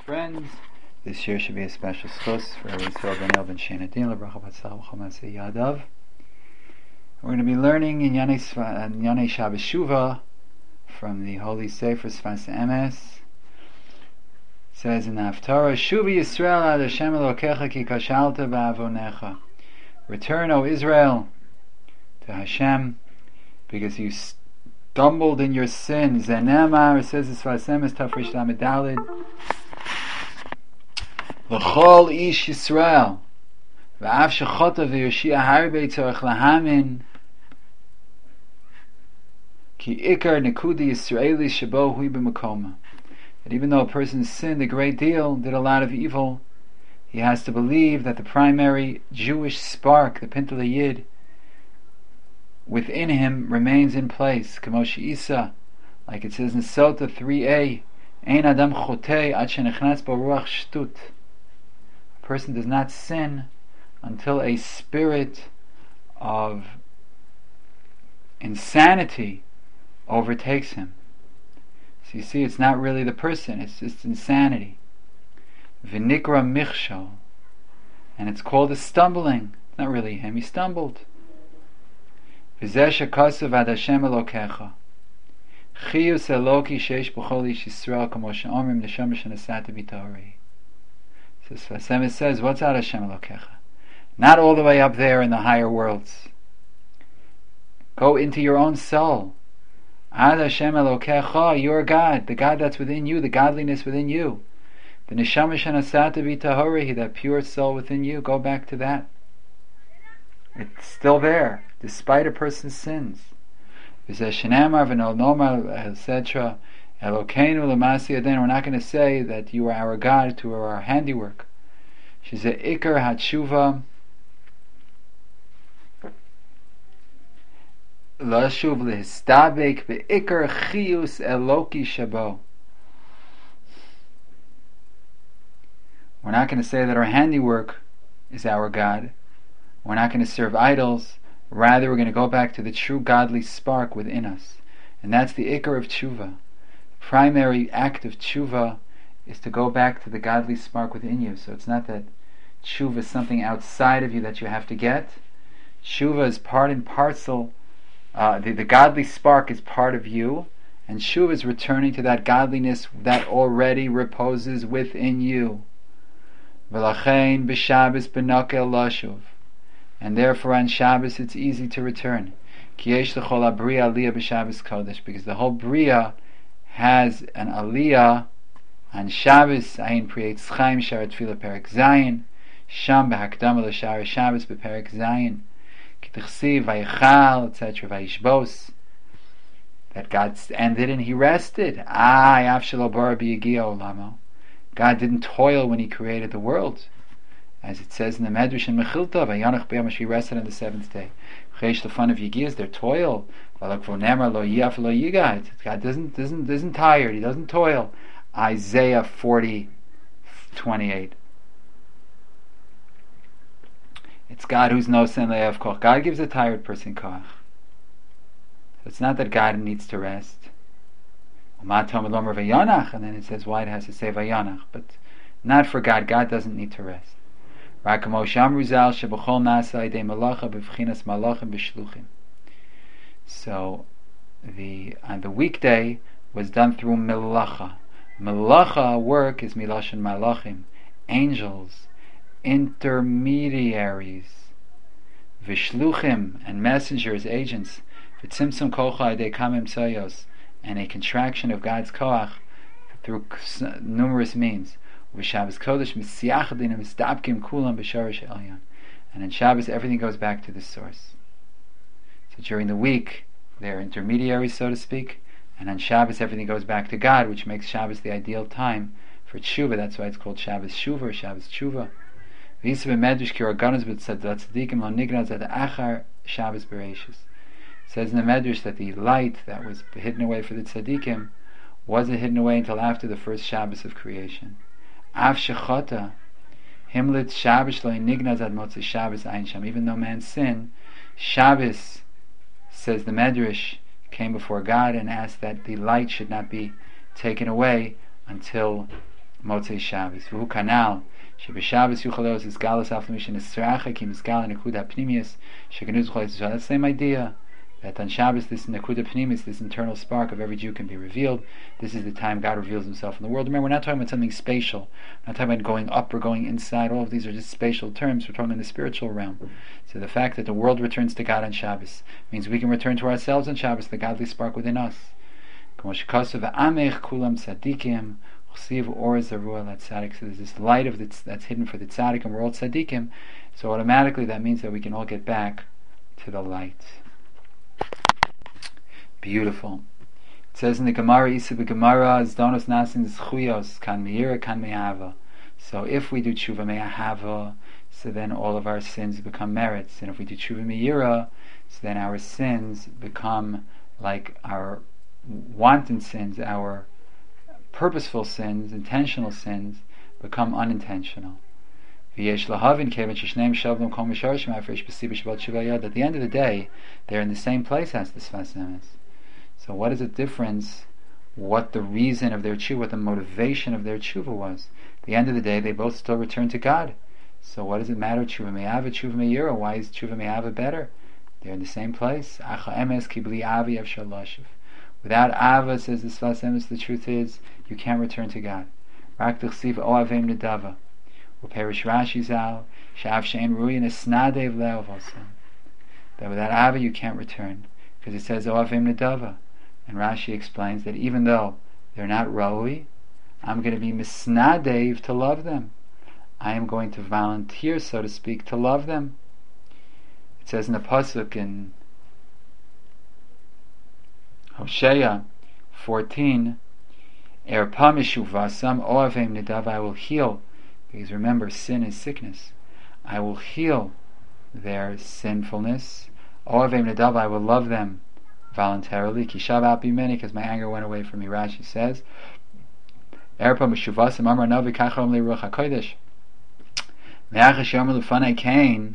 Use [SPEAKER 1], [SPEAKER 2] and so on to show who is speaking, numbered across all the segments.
[SPEAKER 1] friends. This year should be a special schus for Yisrael Ben El Ben Shena Din L'Bracha Batzach V'Chomasei Yadav. We're going to be learning in Yanei Shabbos Shuva from the Holy Sefer Sfas Emes. It says in the Haftarah, Shuva Yisrael ad Hashem Elokecha ki kashalta ba'avonecha. Return, O Israel, to Hashem, because you stumbled in your sins. Zenemar, it says in Sfas Emes Tafresh Lamed Daled, L'chol ish Yisrael v'av shechota v'yoshia harbei tzorech lahamin ki ikar nekudi Yisraeli shabo hui b'makoma. That even though a person sinned a great deal, did a lot of evil, he has to believe that the primary Jewish spark, the Pintel Yid, within him remains in place. Kamosh Isa, like it says in Sota 3a, Ein Adam chotei ad shenechnatz bo ruach shtut. A person does not sin until a spirit of insanity overtakes him. So you see, it's not really the person, it's just insanity. V'nikra michshol, and it's called a stumbling. It's not really him, he stumbled. V'zeh shekasav ad Hashem Elokecha chiyus Eloki sheish b'chol ish Yisrael kamo she'omrim neshama shenasata b'torei. So Sfas Emes says, what's ad Hashem Elokecha? Not all the way up there in the higher worlds. Go into your own soul. Ad Hashem Elokecha, your God, the God that's within you, the godliness within you. The neshama shenasata b'torei, that pure soul within you, go back to that. It's still there, despite a person's sins. We're not going to say that you are our God to our handiwork. She said, Ikar hatshuva lashuv lehistabek beikar chiyus eloki shabo. We're not going to say that our handiwork is our God. We're not going to serve idols. Rather, we're going to go back to the true godly spark within us. And that's the ikar of tshuva. The primary act of tshuva is to go back to the godly spark within you. So it's not that tshuva is something outside of you that you have to get. Tshuva is part and parcel. The godly spark is part of you. And tshuva is returning to that godliness that already reposes within you. V'lachein b'Shabbos b'nokel lashuv. And therefore on Shabbos it's easy to return. Because the whole Bria has an Aliyah on Shabbos. Ayin Priyet Chaim Shara Tefillah Perek Zayin Sham B'Hakdama L'Shara Shabbos B'Perek Zayin K'Tichsiv Vayichal etc. Vayishbos. That God ended and He rested. Yav Shelo Bara B'Yigiyah Olamo. God didn't toil when He created the world. As it says in the Medrash in Mechilta, Vayanach B'Yom He rested on the seventh day. Chesh the fun of Yigiyah, their toil. God isn't tired, He doesn't toil. Isaiah 40:28. It's God who's no sen le'ev koch. God gives a tired person koch. So it's not that God needs to rest. And then it says why it has to say Vayanach, but not for God. God doesn't need to rest. So the weekday was done through melacha. Melacha work is milashon malachim, angels, intermediaries, v'shluchim and messengers, agents, v'tzimtzum kocha adei kamim sayos, and a contraction of God's koach through numerous means. And in Shabbos everything goes back to the source. So during the week they're intermediaries, so to speak, and on Shabbos everything goes back to God, which makes Shabbos the ideal time for tshuva. That's why it's called Shabbos Shuva or Shabbos Tshuva. It says in the Medrash that the light that was hidden away for the tzaddikim wasn't hidden away until after the first Shabbos of creation. Av shechata himlit Shabbos lo nignaz ad motzei Shabbos ein sham. Even though man sinned, Shabbos, says the Medrash, came before God and asked that the light should not be taken away until Motzei Shabbos. V'hu kanal sheb'Shabbos yuchal le'os is galus af l'mishin esracha ki misgal nekuda pnimius shegenuz b'chol Yisrael. That's the same idea. That on Shabbos, this Nakuda Pnimis, this internal spark of every Jew can be revealed. This is the time God reveals Himself in the world. Remember, we're not talking about something spatial. We're not talking about going up or going inside. All of these are just spatial terms. We're talking in the spiritual realm. So the fact that the world returns to God on Shabbos means we can return to ourselves on Shabbos, the godly spark within us. So there's this light that's hidden for the tzaddik, and we're all tzaddikim. So automatically that means that we can all get back to the light. Beautiful. It says in the Gemara, Isa b'Gemara, Zdonos nasin zchuyos, kan meira, kan me'ava. So if we do tshuva me'ahava, so then all of our sins become merits. And if we do tshuva me'ira, so then our sins become like our wanton sins, our purposeful sins, intentional sins, become unintentional. At the end of the day, they're in the same place as the Sfas Emes. So what is the difference, what the reason of their tshuva, what the motivation of their tshuva was? At the end of the day, they both still return to God. So what does it matter, tshuva me'ava, tshuva me'ira? Why is tshuva me'ava better? They're in the same place. Without ava, says the Sfas Emes, the truth is, you can't return to God. That without ava you can't return, because it says oavim nedava, and Rashi explains that even though they're not raui, I'm going to be misnadev to love them. I am going to volunteer, so to speak, to love them. It says in the pasuk in Hosea 14, Erpa mishuvasam oavim nedava, I will heal, because remember, sin is sickness. I will heal their sinfulness. Oavim nedava, I will love them voluntarily. Kishav al bimeni, because my anger went away from me. Rashi says, Erpa mishuvasam amar navi kachom li ruach hakodesh. Me'achash yomer lefanei kain.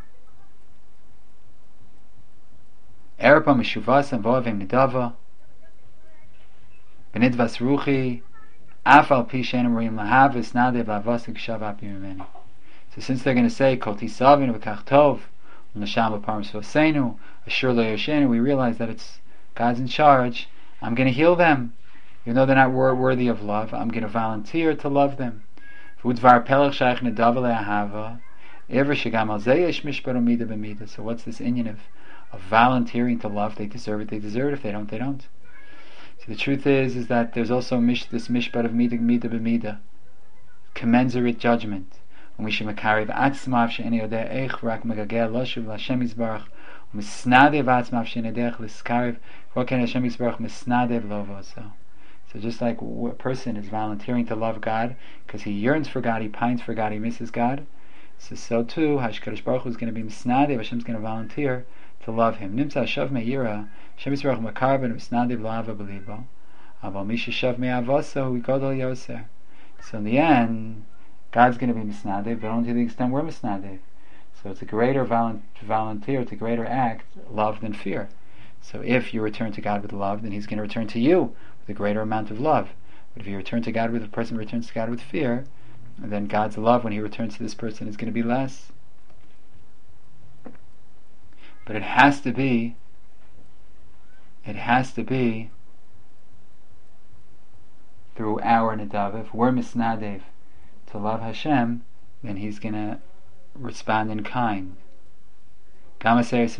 [SPEAKER 1] Erpa mishuvasam v'oavim nedava. Benidvas ruchi. Afal pi shenim roim lahavis nadev lavasik kishav al bimeni. So since they're going to say Kol tisavin v'kach tov l'nasham b'parmas v'oseinu ashur lo yoshenu, we realize that it's God's in charge. I'm going to heal them, even though they're not worthy of love. I'm going to volunteer to love them. V'udvar pelach shaykh nedav le'ahava ever shegam al zeyesh mishparu mida b'mida. So what's this inyan of volunteering to love? They deserve it. They deserve it. If they don't, they don't. So the truth is that there's also this mishpat of mida b'mida, commensurate judgment. We should makariv atzmav she'eni odeh eich rak megageh loshuv l'Hashem Yisbarach u'misnadev atzmav she'eni odeh l'skariv v'oken Hashem Yisbarach misnadev lovoso. So just like a person is volunteering to love God because he yearns for God, he pines for God, he misses God, so too HaKadosh Baruch Hu is going to be misnadev. Hashem is going to volunteer to love him. Nimsa shav me'ira Hashem Yisbarach makarben misnadev la'ava b'libo aval misha shav me'avoso u'godol yoser. So in the end, God's going to be misnadev, but only to the extent we're misnadev. So it's a greater volunteer, it's a greater act, love than fear. So if you return to God with love, then He's going to return to you with a greater amount of love. But if you return to God with a person returns to God with fear, then God's love when He returns to this person is going to be less. But it has to be through our nadav. If we're misnadev to love Hashem, then He's going to respond in kind. So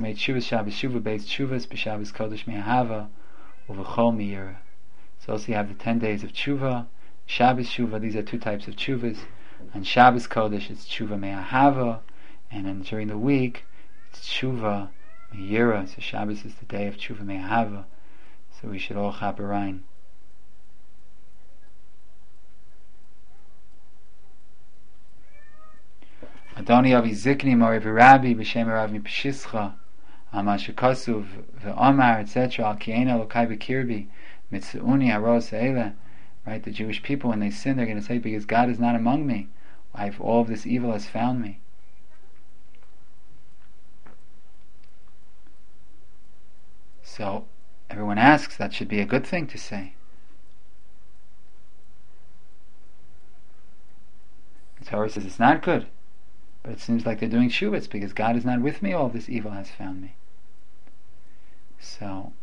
[SPEAKER 1] also you have the 10 days of tshuva, Shabbos tshuva. These are two types of tshuvas. On Shabbos Kodesh it's tshuva me'ahava, and then during the week it's tshuva me'yira. So Shabbos is the day of tshuva me'ahava. So we should all chaperein. Adoni Avi Zikni Mori V'Rabbi B'Shem Rav Mipshischa Amar Shekasuv V'Omar etc. Al Kiena Lokai B'Kirbi Mitzuuni Haros Eile. Right, the Jewish people when they sin, they're going to say, because God is not among me, all of this evil has found me. So everyone asks, that should be a good thing to say. Torah says it's not good, but it seems like they're doing shuvas because God is not with me, all this evil has found me. So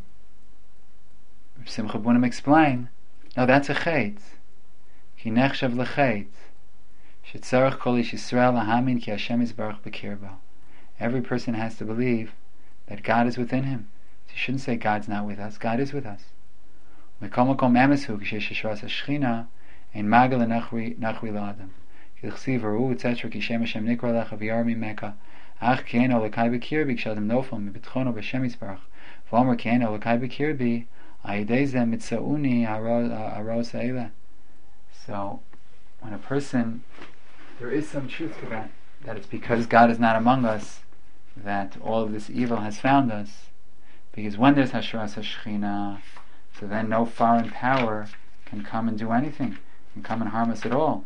[SPEAKER 1] Simcha Bunim explain, no, that's a chait. Ki nechshav lecheit. Shetzarech kol ish Yisrael lahamin ki Hashem yisbarach b'kirbo. Every person has to believe that God is within him. So you shouldn't say God's not with us. God is with us. Mikol makom emesu kshesh yishras hashchina ein magal nachri la'adam. Ki l'chsiv haru etc. ki shem Hashem nikra lecha v'yar mimeka ach kieno l'kai b'kirbi kshadim nofel mibitchono b'Hashem yisbarach v'omer kieno l'kai b'kirbi ayidei zeh mitzauni aros ha'ela. So when a person, there is some truth to that it's because God is not among us that all of this evil has found us. Because when there's Hashras HaShechina, so then no foreign power can come and do anything, can come and harm us at all.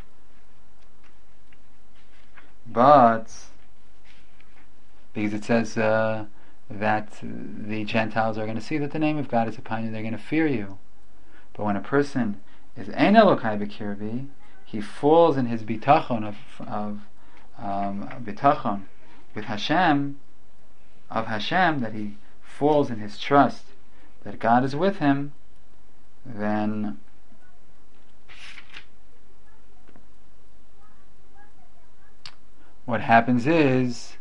[SPEAKER 1] But because it says that the Gentiles are going to see that the name of God is upon you, they're going to fear you. But when a person is Ein Elokai B'Kirbi, he falls in his bitachon of bitachon with Hashem, that he falls in his trust that God is with him, then what happens is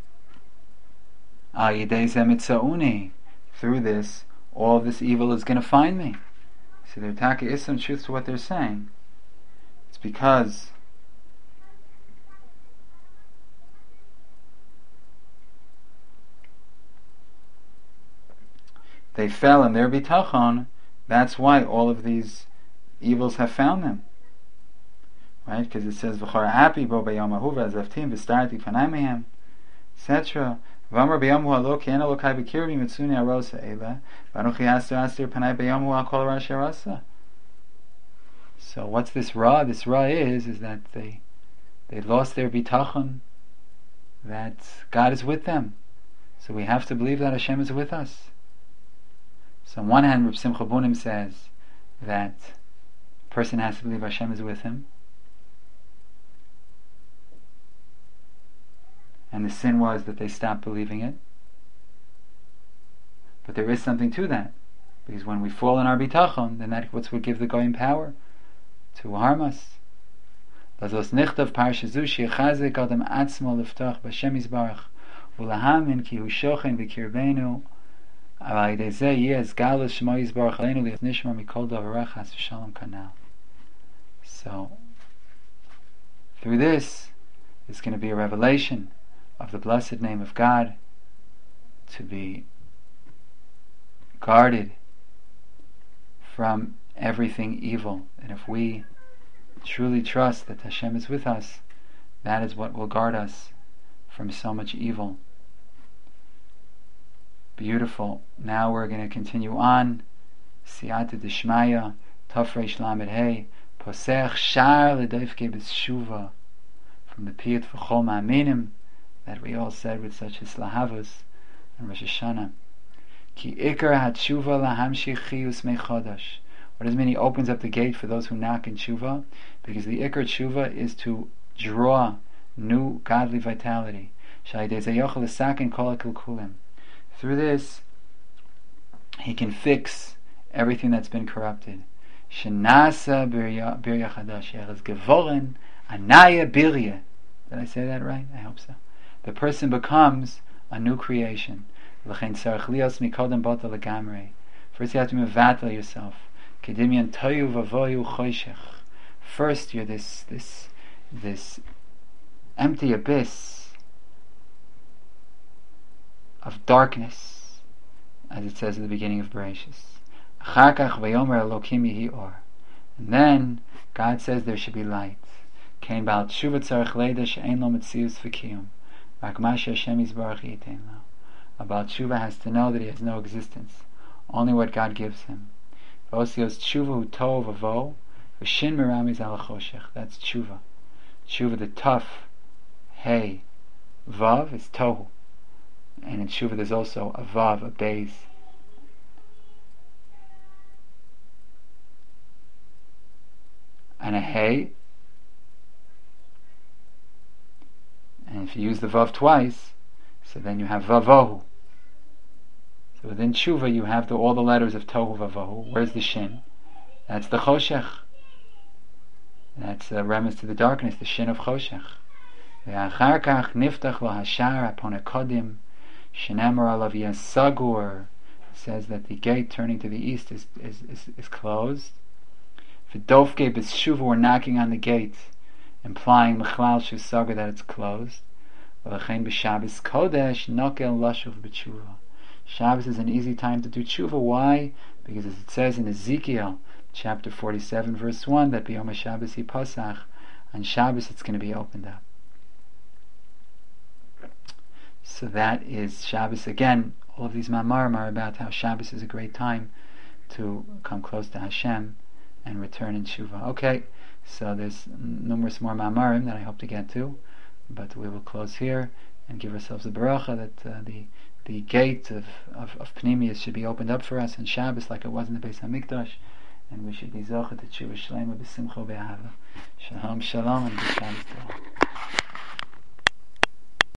[SPEAKER 1] through this, all this evil is going to find me. So there is some truth to what they're saying. It's because they fell in their bitachon. That's why all of these evils have found them. Right? Because it says v'chor api bo b'yom ahu v'azavtim v'starti panai mehem, etc. V'amar b'yom hu alo ki en elokai b'kirbi mitzuni arosa eila v'anuchi astir panai b'yom hu akol rashi arasa. So what's this ra? This ra is that they lost their bitachon, that God is with them. So we have to believe that Hashem is with us. So on one hand, Reb Simcha Bunim says that a person has to believe Hashem is with him. And the sin was that they stopped believing it. But there is something to that. Because when we fall in our bitachon, then that's what would give the goyim power to harm us. Lazos nichtav parsha zu shechazik adam atzmo liftach b'Hashem yisbarach u'lahamin ki hu shochen v'kirbenu aval yidei zeh yeh galus shemo yisbarach aleinu li'as nishma mikol davarach has v'shalom kanal. So through this, there's going to be a revelation of the blessed name of God, to be guarded from everything evil. And if we truly trust that Hashem is with us, that is what will guard us from so much evil. Beautiful. Now we're going to continue on. Siyata Dishmaya, Tafresh Lamed Hey, Posech Shar L'Doifke B'Shuva, from the Piyut V'chol Ma'aminim that we all said with such Hislahavus and Rosh Hashanah. Ki Ikar HaTshuva Lahamshich Chiyus Mechodash. What does it mean? He opens up the gate for those who knock in tshuva, because the ikar tshuva is to draw new godly vitality. Through this, he can fix everything that's been corrupted. Shenasa birya chadash gevoren anaya birya. Did I say that right? I hope so. The person becomes a new creation. First, you have to mevatel yourself. First, you're this empty abyss of darkness, as it says at the beginning of Bereshis. And then God says there should be light. A Baal Tshuva has to know that he has no existence, only what God gives him. That's tshuva. Tshuva, the tough, hey, vav is tohu. And in tshuva there's also a vav, a beis. And a hey. And if you use the vav twice, so then you have vavohu. So within tshuva you have all the letters of tohu vavohu. Where's the shin? That's the choshech. That's a reference to the darkness, the shin of choshech. Ve'achar kach niftach lo hashar apon hakodim shenemar alav yasagur. Says that the gate turning to the east is closed. V'dofke b'shuva, we're knocking on the gate, implying mechlal shusagar, that it's closed. V'lachein b'Shabbos kodesh nokel lashuv b'tshuva. Shabbos is an easy time to do tshuva. Why? Because as it says in Ezekiel chapter 47 verse 1 that b'yom HaShabbos yipasach, on Shabbos it's going to be opened up. So that is Shabbos. Again, all of these mamarim are about how Shabbos is a great time to come close to Hashem and return in tshuva. Okay, so there's numerous more mamarim that I hope to get to, but we will close here and give ourselves a baracha that the gate of Pnimius should be opened up for us in Shabbos like it was in the Beis HaMikdash, and we should be zocheh to tshuva shleima b'simcha u'be'ahava. Shalom, shalom, and good Shabbos to all.